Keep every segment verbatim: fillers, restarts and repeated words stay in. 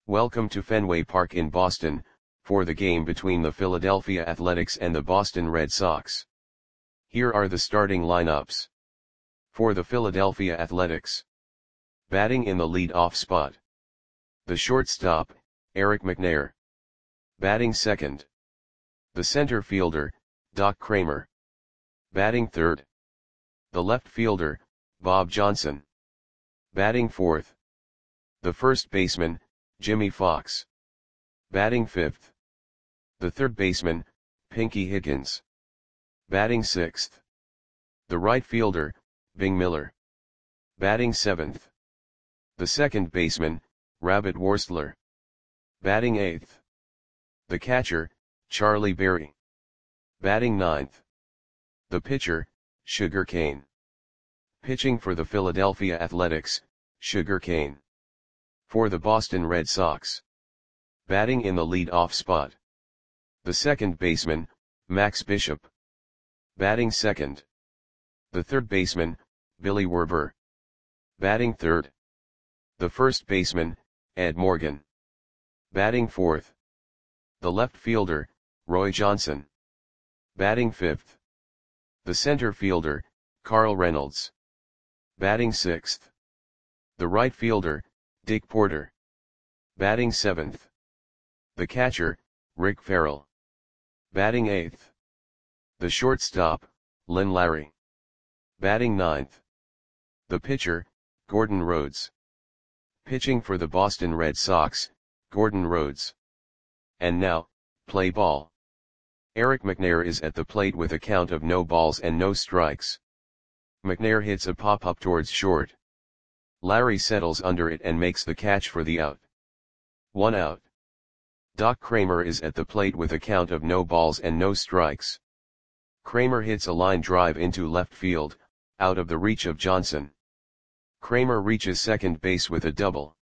Welcome to Fenway Park in Boston, for the game between the Philadelphia Athletics and the Boston Red Sox. Here are the starting lineups. For the Philadelphia Athletics. Batting in the lead-off spot. The shortstop, Eric McNair. Batting second. The center fielder, Doc Kramer. Batting third. The left fielder, Bob Johnson. Batting fourth. The first baseman, Jimmie Foxx. Batting fifth. The third baseman, Pinky Higgins. Batting sixth. The right fielder, Bing Miller. Batting seventh. The second baseman, Rabbit Worstler. Batting eighth. The catcher, Charlie Berry. Batting ninth. The pitcher, Sugar Kane. Pitching for the Philadelphia Athletics, Sugar Kane. For the Boston Red Sox. Batting in the lead-off spot. The second baseman, Max Bishop. Batting second. The third baseman, Billy Werber. Batting third. The first baseman, Ed Morgan. Batting fourth. The left fielder, Roy Johnson. Batting fifth. The center fielder, Carl Reynolds. Batting sixth. The right fielder, Dick Porter. Batting seventh. The catcher, Rick Farrell. Batting eighth. The shortstop, Len Larry. Batting ninth. The pitcher, Gordon Rhodes. Pitching for the Boston Red Sox, Gordon Rhodes. And now, play ball. Eric McNair is at the plate with a count of no balls and no strikes. McNair hits a pop-up towards short. Larry settles under it and makes the catch for the out. One out. Doc Kramer is at the plate with a count of no balls and no strikes. Kramer hits a line drive into left field, out of the reach of Johnson. Kramer reaches second base with a double.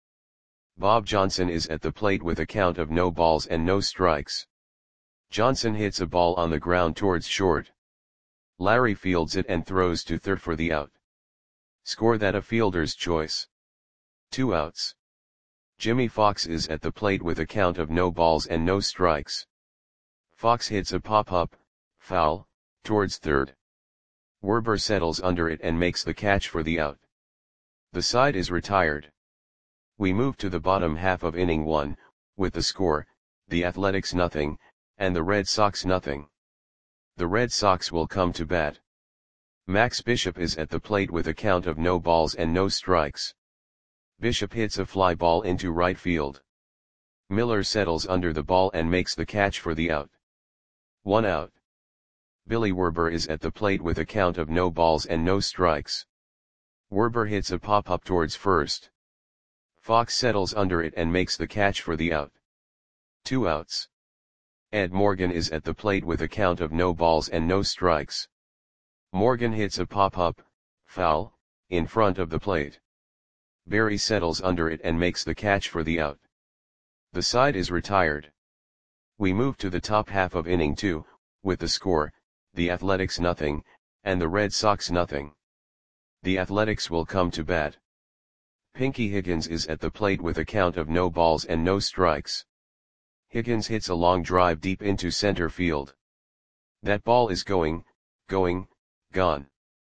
Bob Johnson is at the plate with a count of no balls and no strikes. Johnson hits a ball on the ground towards short. Larry fields it and throws to third for the out. Score that a fielder's choice. Two outs. Jimmie Foxx is at the plate with a count of no balls and no strikes. Foxx hits a pop-up, foul, towards third. Werber settles under it and makes the catch for the out. The side is retired. We move to the bottom half of inning one, with the score, the Athletics nothing, and the Red Sox nothing. The Red Sox will come to bat. Max Bishop is at the plate with a count of no balls and no strikes. Bishop hits a fly ball into right field. Miller settles under the ball and makes the catch for the out. One out. Billy Werber is at the plate with a count of no balls and no strikes. Werber hits a pop-up towards first. Foxx settles under it and makes the catch for the out. Two outs. Ed Morgan is at the plate with a count of no balls and no strikes. Morgan hits a pop-up, foul, in front of the plate. Berry settles under it and makes the catch for the out. The side is retired. We move to the top half of inning two, with the score, the Athletics nothing, and the Red Sox nothing. The Athletics will come to bat. Pinky Higgins is at the plate with a count of no balls and no strikes. Higgins hits a long drive deep into center field. That ball is going, going, gone.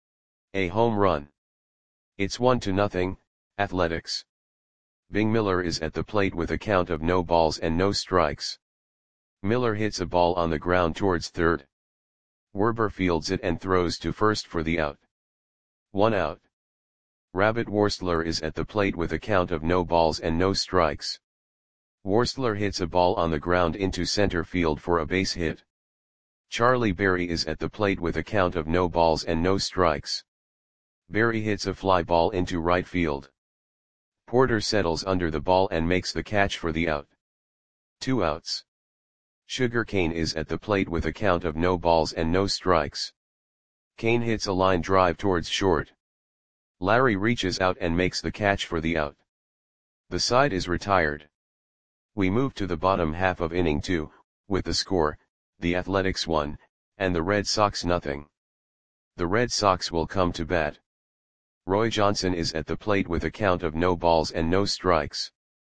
A home run. It's one to nothing, Athletics. Bing Miller is at the plate with a count of no balls and no strikes. Miller hits a ball on the ground towards third. Werber fields it and throws to first for the out. One out. Rabbit Worstler is at the plate with a count of no balls and no strikes. Worstler hits a ball on the ground into center field for a base hit. Charlie Berry is at the plate with a count of no balls and no strikes. Berry hits a fly ball into right field. Porter settles under the ball and makes the catch for the out. Two outs. Sugar Kane is at the plate with a count of no balls and no strikes. Kane hits a line drive towards short. Larry reaches out and makes the catch for the out. The side is retired. We move to the bottom half of inning two, with the score, the Athletics one, and the Red Sox nothing. The Red Sox will come to bat. Roy Johnson is at the plate with a count of no balls and no strikes.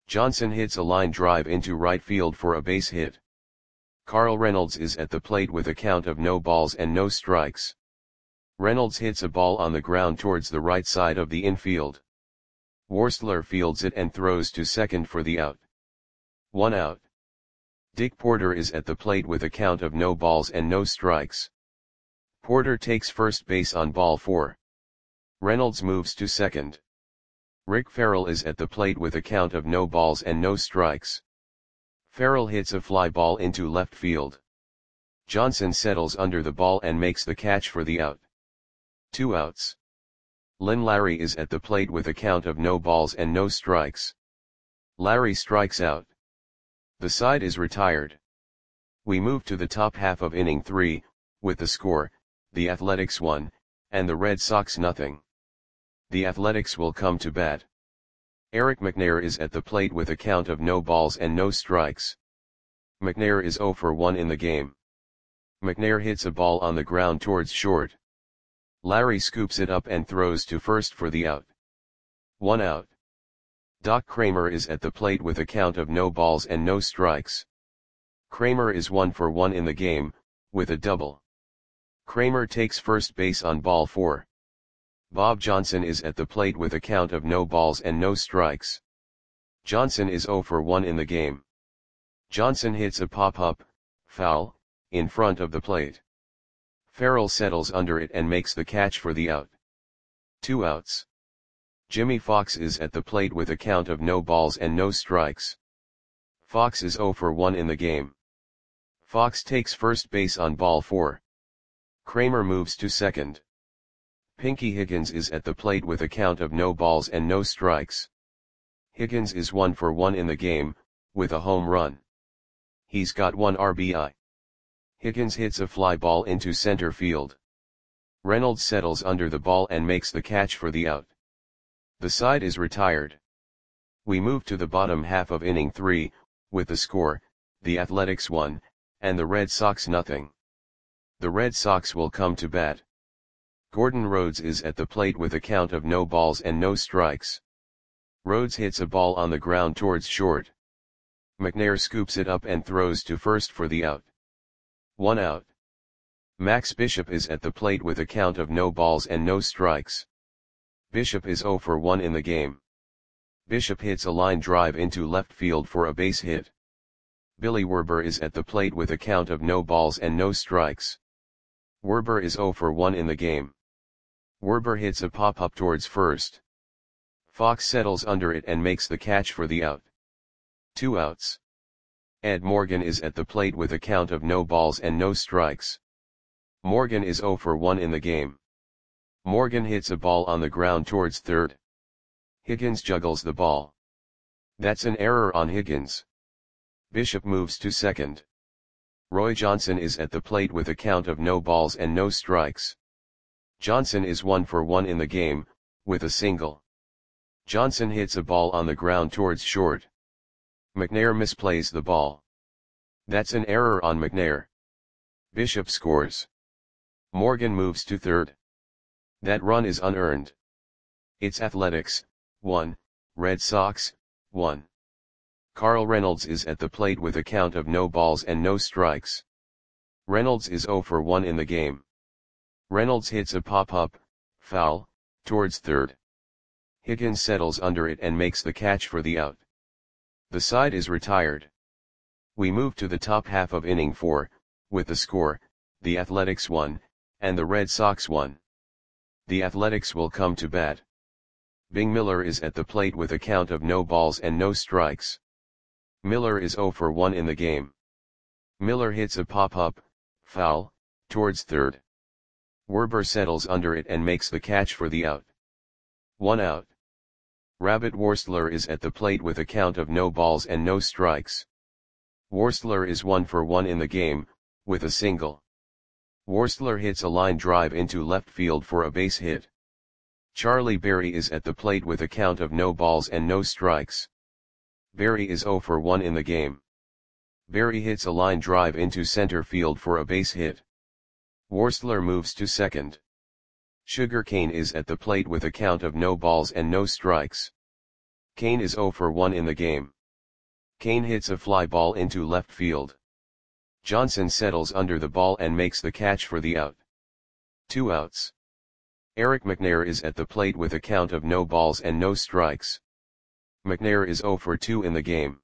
Johnson hits a line drive into right field for a base hit. Carl Reynolds is at the plate with a count of no balls and no strikes. Reynolds hits a ball on the ground towards the right side of the infield. Worstler fields it and throws to second for the out. One out. Dick Porter is at the plate with a count of no balls and no strikes. Porter takes first base on ball four. Reynolds moves to second. Rick Farrell is at the plate with a count of no balls and no strikes. Farrell hits a fly ball into left field. Johnson settles under the ball and makes the catch for the out. Two outs. Lynn Larry is at the plate with a count of no balls and no strikes. Larry strikes out. The side is retired. We move to the top half of inning three, with the score, the Athletics one, and the Red Sox nothing. The Athletics will come to bat. Eric McNair is at the plate with a count of no balls and no strikes. McNair is oh for one in the game. McNair hits a ball on the ground towards short. Larry scoops it up and throws to first for the out. One out. Doc Kramer is at the plate with a count of no balls and no strikes. Kramer is one for one in the game, with a double. Kramer takes first base on ball four. Bob Johnson is at the plate with a count of no balls and no strikes. Johnson is oh for one in the game. Johnson hits a pop-up, foul, in front of the plate. Farrell settles under it and makes the catch for the out. Two outs. Jimmy Fox is at the plate with a count of no balls and no strikes. Fox is oh for one in the game. Fox takes first base on ball four. Kramer moves to second. Pinky Higgins is at the plate with a count of no balls and no strikes. Higgins is one for one in the game, with a home run. He's got one R B I. Higgins hits a fly ball into center field. Reynolds settles under the ball and makes the catch for the out. The side is retired. We move to the bottom half of inning three, with the score, the Athletics one, and the Red Sox nothing. The Red Sox will come to bat. Gordon Rhodes is at the plate with a count of no balls and no strikes. Rhodes hits a ball on the ground towards short. McNair scoops it up and throws to first for the out. One out. Max Bishop is at the plate with a count of no balls and no strikes. Bishop is oh for one in the game. Bishop hits a line drive into left field for a base hit. Billy Werber is at the plate with a count of no balls and no strikes. Werber is oh for one in the game. Werber hits a pop-up towards first. Fox settles under it and makes the catch for the out. Two outs. Ed Morgan is at the plate with a count of no balls and no strikes. Morgan is oh for one in the game. Morgan hits a ball on the ground towards third. Higgins juggles the ball. That's an error on Higgins. Bishop moves to second. Roy Johnson is at the plate with a count of no balls and no strikes. Johnson is one for one in the game, with a single. Johnson hits a ball on the ground towards short. McNair misplays the ball. That's an error on McNair. Bishop scores. Morgan moves to third. That run is unearned. It's Athletics, one, Red Sox, one. Carl Reynolds is at the plate with a count of no balls and no strikes. Reynolds is oh for one in the game. Reynolds hits a pop-up, foul, towards third. Higgins settles under it and makes the catch for the out. The side is retired. We move to the top half of inning four, with the score, the Athletics one, and the Red Sox one. The Athletics will come to bat. Bing Miller is at the plate with a count of no balls and no strikes. Miller is oh for one in the game. Miller hits a pop-up, foul, towards third. Werber settles under it and makes the catch for the out. One out. Rabbit Worstler is at the plate with a count of no balls and no strikes. Worstler is one for one in the game, with a single. Worstler hits a line drive into left field for a base hit. Charlie Berry is at the plate with a count of no balls and no strikes. Berry is oh for one in the game. Berry hits a line drive into center field for a base hit. Worstler moves to second. Sugar Kane is at the plate with a count of no balls and no strikes. Kane is oh for one in the game. Kane hits a fly ball into left field. Johnson settles under the ball and makes the catch for the out. Two outs. Eric McNair is at the plate with a count of no balls and no strikes. McNair is oh for two in the game.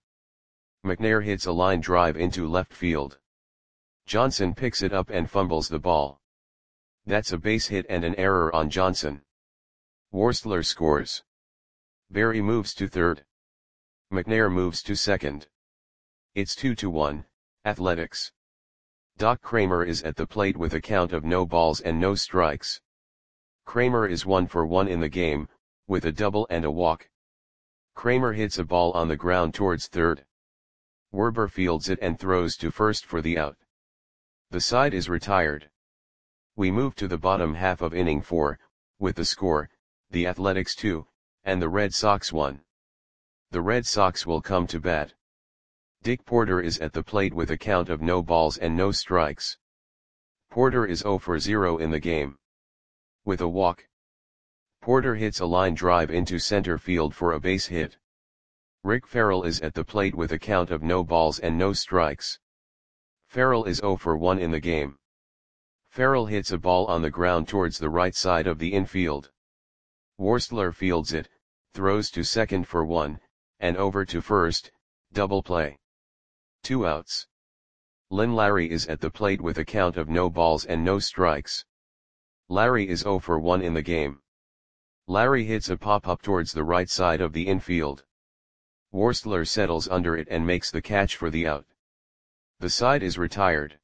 McNair hits a line drive into left field. Johnson picks it up and fumbles the ball. That's a base hit and an error on Johnson. Worstler scores. Berry moves to third. McNair moves to second. It's two to one, Athletics. Doc Kramer is at the plate with a count of no balls and no strikes. Kramer is one for one in the game, with a double and a walk. Kramer hits a ball on the ground towards third. Werber fields it and throws to first for the out. The side is retired. We move to the bottom half of inning four, with the score, the Athletics two, and the Red Sox one. The Red Sox will come to bat. Dick Porter is at the plate with a count of no balls and no strikes. Porter is oh for zero in the game. With a walk. Porter hits a line drive into center field for a base hit. Rick Farrell is at the plate with a count of no balls and no strikes. Farrell is oh for one in the game. Farrell hits a ball on the ground towards the right side of the infield. Worstler fields it, throws to second for one, and over to first, double play. Two outs. Lynn Larry is at the plate with a count of no balls and no strikes. Larry is oh for one in the game. Larry hits a pop-up towards the right side of the infield. Worstler settles under it and makes the catch for the out. The side is retired.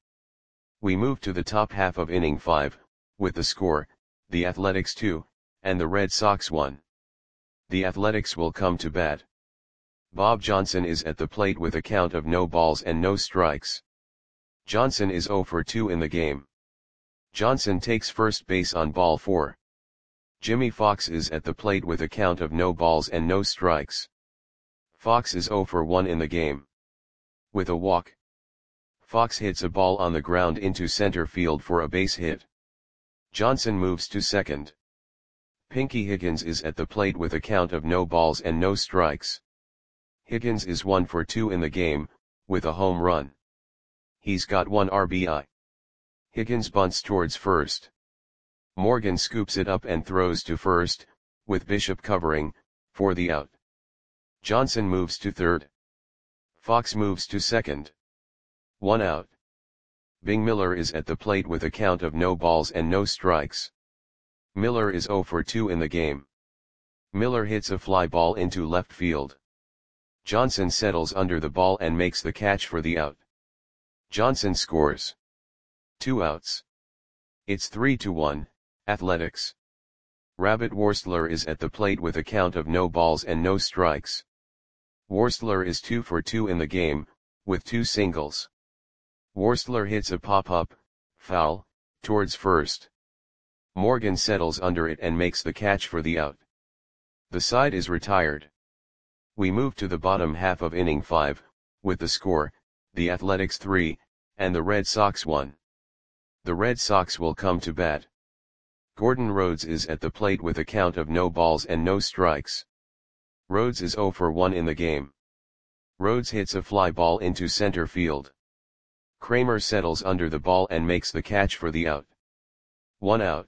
We move to the top half of inning five, with the score, the Athletics two, and the Red Sox one. The Athletics will come to bat. Bob Johnson is at the plate with a count of no balls and no strikes. Johnson is oh for two in the game. Johnson takes first base on ball four. Jimmy Fox is at the plate with a count of no balls and no strikes. Fox is oh for one in the game. With a walk. Fox hits a ball on the ground into center field for a base hit. Johnson moves to second. Pinky Higgins is at the plate with a count of no balls and no strikes. Higgins is one for two in the game, with a home run. He's got one R B I. Higgins bunts towards first. Morgan scoops it up and throws to first, with Bishop covering, for the out. Johnson moves to third. Fox moves to second. One out. Bing Miller is at the plate with a count of no balls and no strikes. Miller is oh for two in the game. Miller hits a fly ball into left field. Johnson settles under the ball and makes the catch for the out. Johnson scores. Two outs. It's three to one, Athletics. Rabbit Worstler is at the plate with a count of no balls and no strikes. Worstler is two for two in the game, with two singles. Worstler hits a pop-up, foul, towards first. Morgan settles under it and makes the catch for the out. The side is retired. We move to the bottom half of inning five, with the score, the Athletics three, and the Red Sox one. The Red Sox will come to bat. Gordon Rhodes is at the plate with a count of no balls and no strikes. Rhodes is oh for one in the game. Rhodes hits a fly ball into center field. Kramer settles under the ball and makes the catch for the out. One out.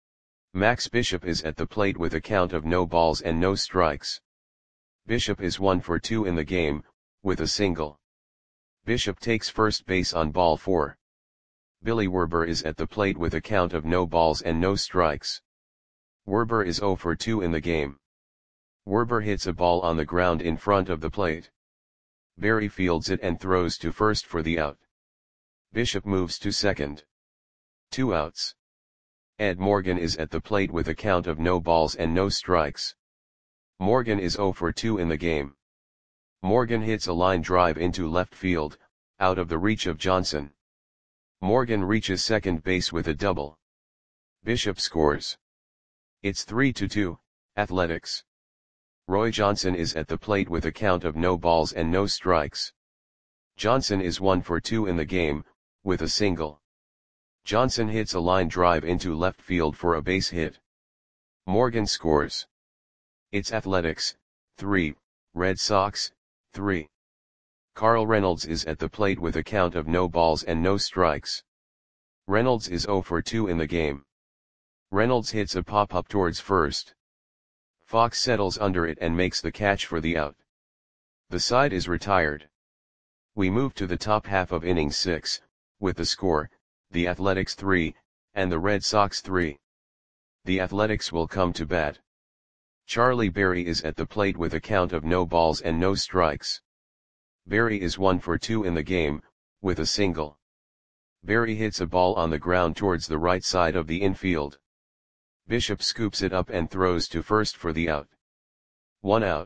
Max Bishop is at the plate with a count of no balls and no strikes. Bishop is one for two in the game, with a single. Bishop takes first base on ball four. Billy Werber is at the plate with a count of no balls and no strikes. Werber is oh for two in the game. Werber hits a ball on the ground in front of the plate. Berry fields it and throws to first for the out. Bishop moves to second. Two outs. Ed Morgan is at the plate with a count of no balls and no strikes. Morgan is oh for two in the game. Morgan hits a line drive into left field, out of the reach of Johnson. Morgan reaches second base with a double. Bishop scores. It's three to two, Athletics. Roy Johnson is at the plate with a count of no balls and no strikes. Johnson is one for two in the game, with a single. Johnson hits a line drive into left field for a base hit. Morgan scores. It's Athletics, three, Red Sox, three. Carl Reynolds is at the plate with a count of no balls and no strikes. Reynolds is zero for two in the game. Reynolds hits a pop-up towards first. Fox settles under it and makes the catch for the out. The side is retired. We move to the top half of inning six, with the score, the Athletics three, and the Red Sox three. The Athletics will come to bat. Charlie Berry is at the plate with a count of no balls and no strikes. Berry is one for two in the game, with a single. Berry hits a ball on the ground towards the right side of the infield. Bishop scoops it up and throws to first for the out. One out.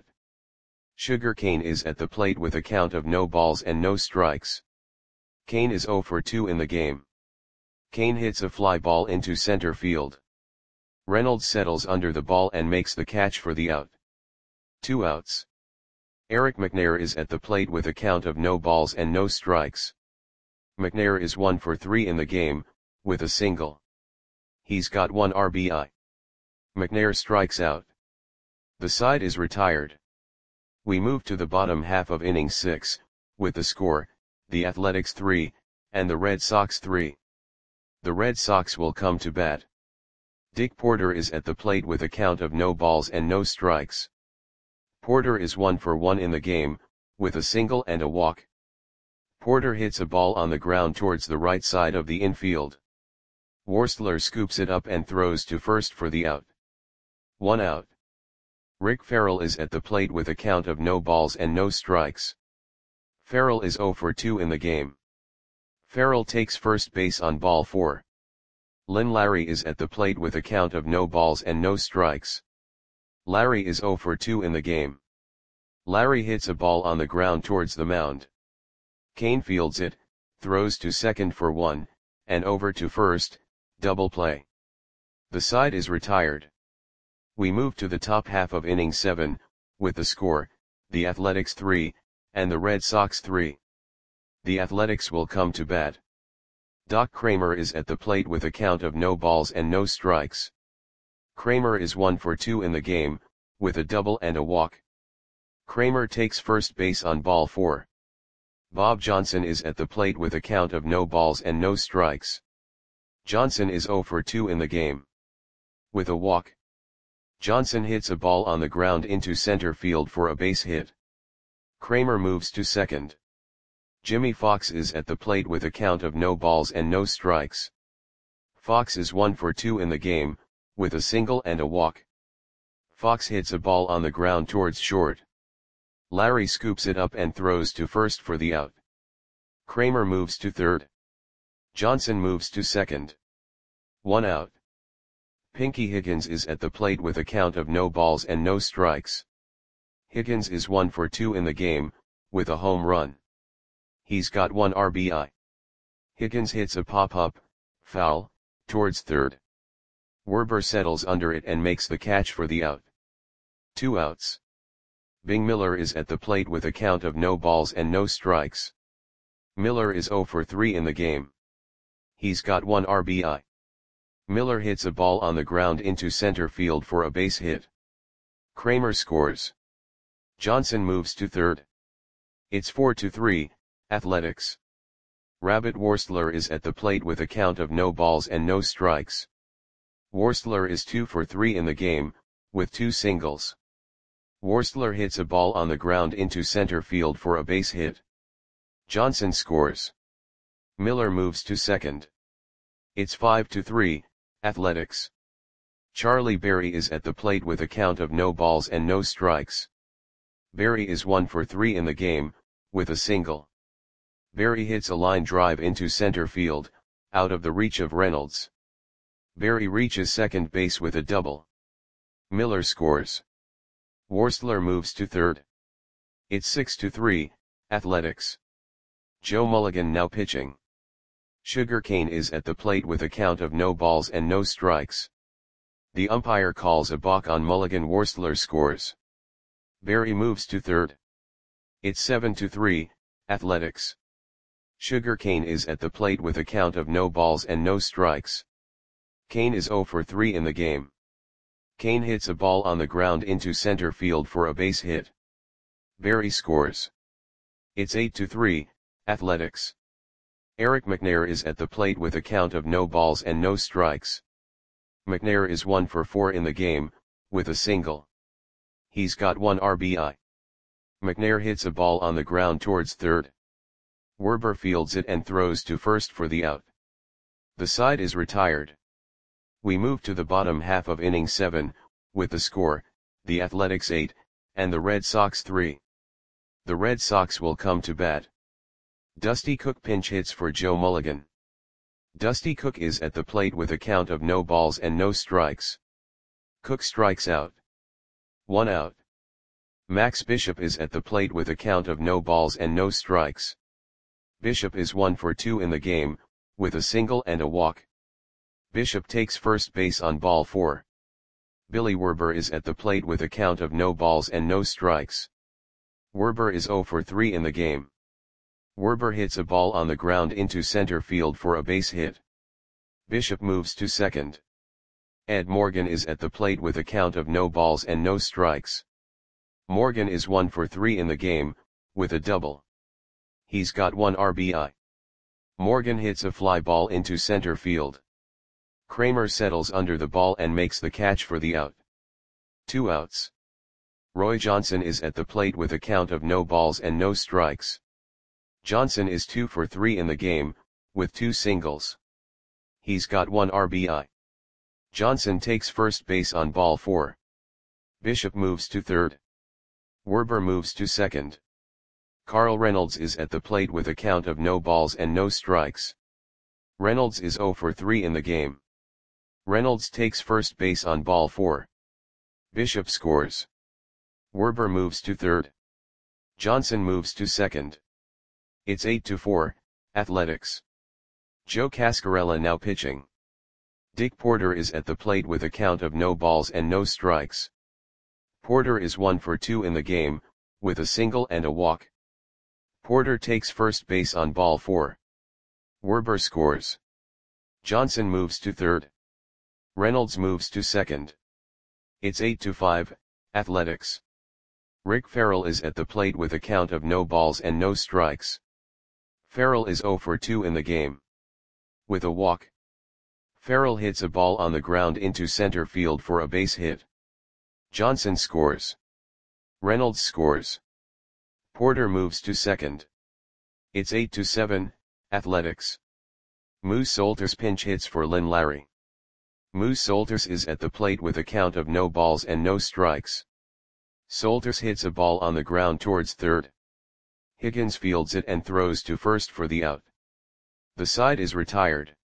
Sugar Cane is at the plate with a count of no balls and no strikes. Cane is zero for two in the game. Cane hits a fly ball into center field. Reynolds settles under the ball and makes the catch for the out. Two outs. Eric McNair is at the plate with a count of no balls and no strikes. McNair is one for three in the game, with a single. He's got one R B I. McNair strikes out. The side is retired. We move to the bottom half of inning six, with the score, the Athletics three, and the Red Sox three. The Red Sox will come to bat. Dick Porter is at the plate with a count of no balls and no strikes. Porter is one for one in the game, with a single and a walk. Porter hits a ball on the ground towards the right side of the infield. Worstler scoops it up and throws to first for the out. One out. Rick Farrell is at the plate with a count of no balls and no strikes. Farrell is zero for two in the game. Farrell takes first base on ball four. Lynn Larry is at the plate with a count of no balls and no strikes. Larry is zero for two in the game. Larry hits a ball on the ground towards the mound. Kane fields it, throws to second for one, and over to first, double play. The side is retired. We move to the top half of inning seven, with the score, the Athletics three, and the Red Sox three. The Athletics will come to bat. Doc Kramer is at the plate with a count of no balls and no strikes. Kramer is one for two in the game, with a double and a walk. Kramer takes first base on ball four. Bob Johnson is at the plate with a count of no balls and no strikes. Johnson is zero for two in the game. With a walk. Johnson hits a ball on the ground into center field for a base hit. Kramer moves to second. Jimmy Fox is at the plate with a count of no balls and no strikes. Fox is one for two in the game, with a single and a walk. Fox hits a ball on the ground towards short. Larry scoops it up and throws to first for the out. Kramer moves to third. Johnson moves to second. One out. Pinky Higgins is at the plate with a count of no balls and no strikes. Higgins is one for two in the game, with a home run. He's got one R B I. Higgins hits a pop-up, foul, towards third. Werber settles under it and makes the catch for the out. Two outs. Bing Miller is at the plate with a count of no balls and no strikes. Miller is zero for three in the game. He's got one R B I. Miller hits a ball on the ground into center field for a base hit. Kramer scores. Johnson moves to third. It's four to three, Athletics. Rabbit Worstler is at the plate with a count of no balls and no strikes. Worstler is two for three in the game, with two singles. Worstler hits a ball on the ground into center field for a base hit. Johnson scores. Miller moves to second. It's five to three, Athletics. Charlie Berry is at the plate with a count of no balls and no strikes. Berry is one for three in the game, with a single. Berry hits a line drive into center field, out of the reach of Reynolds. Berry reaches second base with a double. Miller scores. Worstler moves to third. It's six to three, Athletics. Joe Mulligan now pitching. Sugar Cane is at the plate with a count of no balls and no strikes. The umpire calls a balk on Mulligan. Worstler scores. Berry moves to third. It's seven to three, Athletics. Sugar Cane is at the plate with a count of no balls and no strikes. Cane is zero for three in the game. Cane hits a ball on the ground into center field for a base hit. Berry scores. It's eight to three, Athletics. Eric McNair is at the plate with a count of no balls and no strikes. McNair is one for four in the game, with a single. He's got one R B I. McNair hits a ball on the ground towards third. Werber fields it and throws to first for the out. The side is retired. We move to the bottom half of inning seven, with the score, the Athletics eight, and the Red Sox three. The Red Sox will come to bat. Dusty Cook pinch hits for Joe Mulligan. Dusty Cook is at the plate with a count of no balls and no strikes. Cook strikes out. One out. Max Bishop is at the plate with a count of no balls and no strikes. Bishop is one for two in the game, with a single and a walk. Bishop takes first base on ball four. Billy Werber is at the plate with a count of no balls and no strikes. Werber is zero for three in the game. Werber hits a ball on the ground into center field for a base hit. Bishop moves to second. Ed Morgan is at the plate with a count of no balls and no strikes. Morgan is one for three in the game, with a double. He's got one R B I. Morgan hits a fly ball into center field. Kramer settles under the ball and makes the catch for the out. Two outs. Roy Johnson is at the plate with a count of no balls and no strikes. Johnson is two for three in the game, with two singles. He's got one R B I. Johnson takes first base on ball four. Bishop moves to third. Werber moves to second. Carl Reynolds is at the plate with a count of no balls and no strikes. Reynolds is zero for three in the game. Reynolds takes first base on ball four. Bishop scores. Werber moves to third. Johnson moves to second. It's eight to four, Athletics. Joe Cascarella now pitching. Dick Porter is at the plate with a count of no balls and no strikes. Porter is one for two in the game, with a single and a walk. Porter takes first base on ball four. Werber scores. Johnson moves to third. Reynolds moves to second. It's eight to five, Athletics. Rick Farrell is at the plate with a count of no balls and no strikes. Farrell is zero for two in the game. With a walk. Farrell hits a ball on the ground into center field for a base hit. Johnson scores. Reynolds scores. Porter moves to second. It's eight to seven, Athletics. Moose Solters pinch hits for Lynn Larry. Moose Solters is at the plate with a count of no balls and no strikes. Solters hits a ball on the ground towards third. Higgins fields it and throws to first for the out. The side is retired.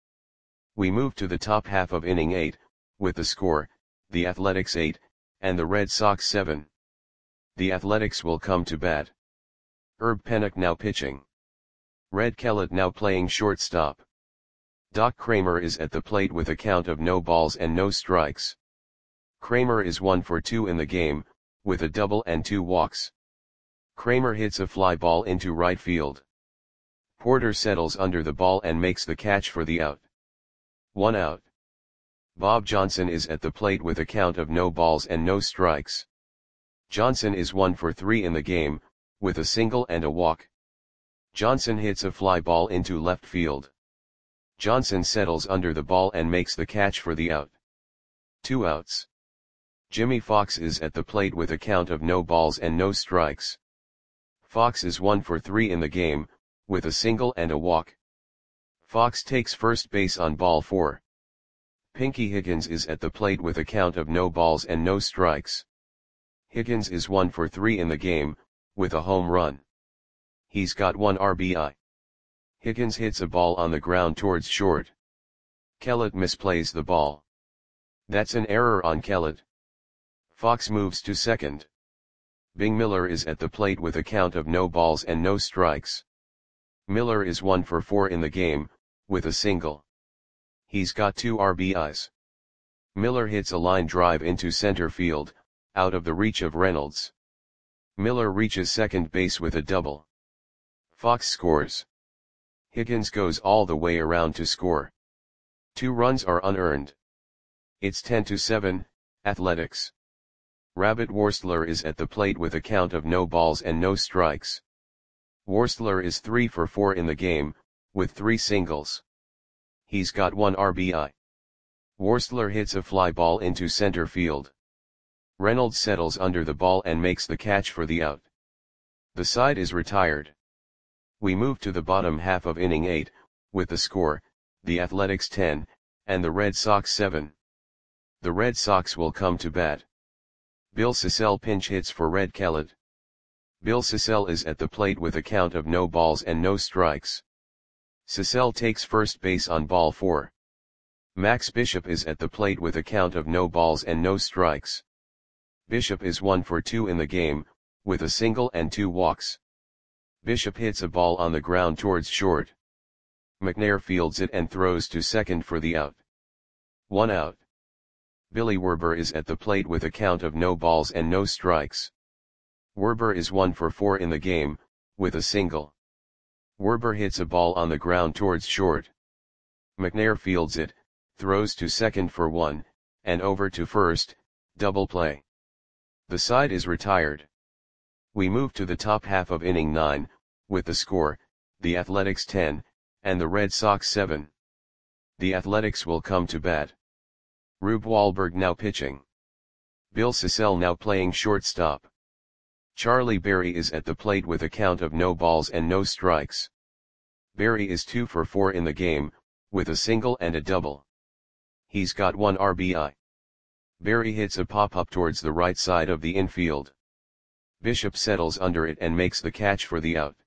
We move to the top half of inning eight, with the score, the Athletics eight, and the Red Sox seven. The Athletics will come to bat. Herb Pennock now pitching. Red Kellett now playing shortstop. Doc Kramer is at the plate with a count of no balls and no strikes. Kramer is one for two in the game, with a double and two walks. Kramer hits a fly ball into right field. Porter settles under the ball and makes the catch for the out. One out. Bob Johnson is at the plate with a count of no balls and no strikes. Johnson is one for three in the game, with a single and a walk. Johnson hits a fly ball into left field. Johnson settles under the ball and makes the catch for the out. Two outs. Jimmy Fox is at the plate with a count of no balls and no strikes. Fox is one for three in the game, with a single and a walk. Fox takes first base on ball four. Pinky Higgins is at the plate with a count of no balls and no strikes. Higgins is one for three in the game, with a home run. He's got one R B I. Higgins hits a ball on the ground towards short. Kellett misplays the ball. That's an error on Kellett. Fox moves to second. Bing Miller is at the plate with a count of no balls and no strikes. Miller is one for four in the game, with a single. He's got two R B Is. Miller hits a line drive into center field, out of the reach of Reynolds. Miller reaches second base with a double. Fox scores. Higgins goes all the way around to score. Two runs are unearned. It's ten to seven, Athletics. Rabbit Worstler is at the plate with a count of no balls and no strikes. Worstler is three for four in the game, with three singles. He's got one R B I. Worstler hits a fly ball into center field. Reynolds settles under the ball and makes the catch for the out. The side is retired. We move to the bottom half of inning eight, with the score, the Athletics ten, and the Red Sox seven. The Red Sox will come to bat. Bill Sissell pinch hits for Red Kellett. Bill Sissell is at the plate with a count of no balls and no strikes. Sissell takes first base on ball four. Max Bishop is at the plate with a count of no balls and no strikes. Bishop is one for two in the game, with a single and two walks. Bishop hits a ball on the ground towards short. McNair fields it and throws to second for the out. One out. Billy Werber is at the plate with a count of no balls and no strikes. Werber is one for four in the game, with a single. Werber hits a ball on the ground towards short. McNair fields it, throws to second for one, and over to first, double play. The side is retired. We move to the top half of inning nine, with the score, the Athletics ten, and the Red Sox seven. The Athletics will come to bat. Rube Wahlberg now pitching. Bill Sissell now playing shortstop. Charlie Berry is at the plate with a count of no balls and no strikes. Berry is two for four in the game, with a single and a double. He's got one R B I. Berry hits a pop-up towards the right side of the infield. Bishop settles under it and makes the catch for the out.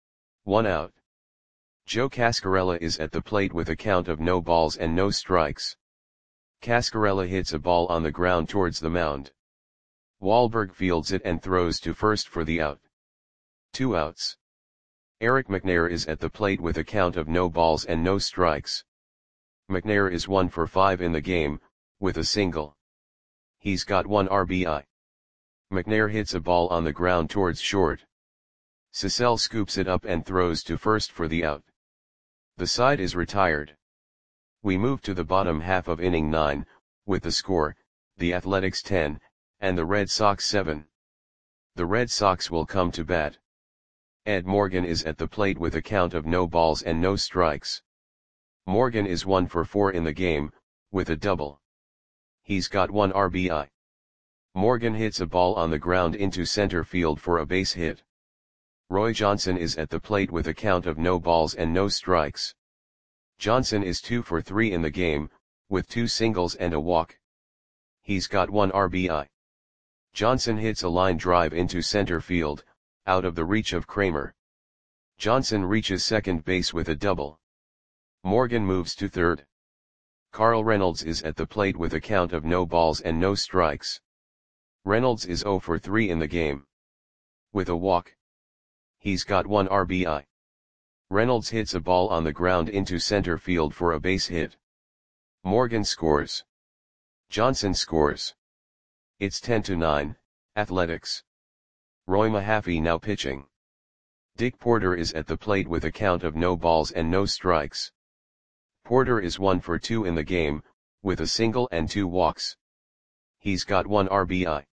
One out. Joe Cascarella is at the plate with a count of no balls and no strikes. Cascarella hits a ball on the ground towards the mound. Wahlberg fields it and throws to first for the out. Two outs. Eric McNair is at the plate with a count of no balls and no strikes. McNair is one for five in the game, with a single. He's got one R B I. McNair hits a ball on the ground towards short. Sissell scoops it up and throws to first for the out. The side is retired. We move to the bottom half of inning nine, with the score, the Athletics ten, and the Red Sox seven. The Red Sox will come to bat. Ed Morgan is at the plate with a count of no balls and no strikes. Morgan is one for four in the game, with a double. He's got one R B I. Morgan hits a ball on the ground into center field for a base hit. Roy Johnson is at the plate with a count of no balls and no strikes. Johnson is two for three in the game, with two singles and a walk. He's got one R B I. Johnson hits a line drive into center field, out of the reach of Kramer. Johnson reaches second base with a double. Morgan moves to third. Carl Reynolds is at the plate with a count of no balls and no strikes. Reynolds is zero for three in the game. With a walk. He's got one R B I. Reynolds hits a ball on the ground into center field for a base hit. Morgan scores. Johnson scores. It's ten to nine, Athletics. Roy Mahaffey now pitching. Dick Porter is at the plate with a count of no balls and no strikes. Porter is one for two in the game, with a single and two walks. He's got one R B I.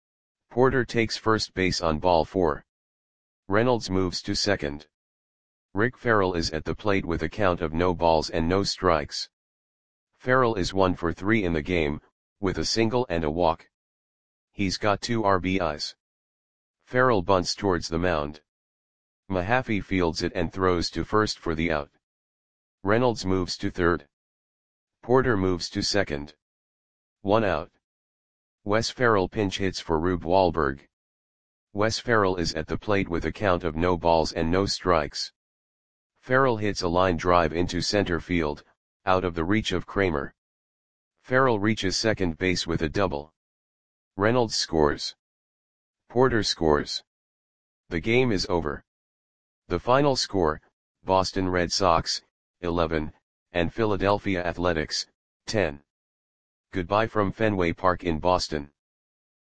Porter takes first base on ball four. Reynolds moves to second. Rick Farrell is at the plate with a count of no balls and no strikes. Farrell is one for three in the game, with a single and a walk. He's got two R B Is. Farrell bunts towards the mound. Mahaffey fields it and throws to first for the out. Reynolds moves to third. Porter moves to second. One out. Wes Farrell pinch hits for Rube Wahlberg. Wes Farrell is at the plate with a count of no balls and no strikes. Farrell hits a line drive into center field, out of the reach of Kramer. Farrell reaches second base with a double. Reynolds scores. Porter scores. The game is over. The final score, Boston Red Sox, eleven, and Philadelphia Athletics, ten. Goodbye from Fenway Park in Boston.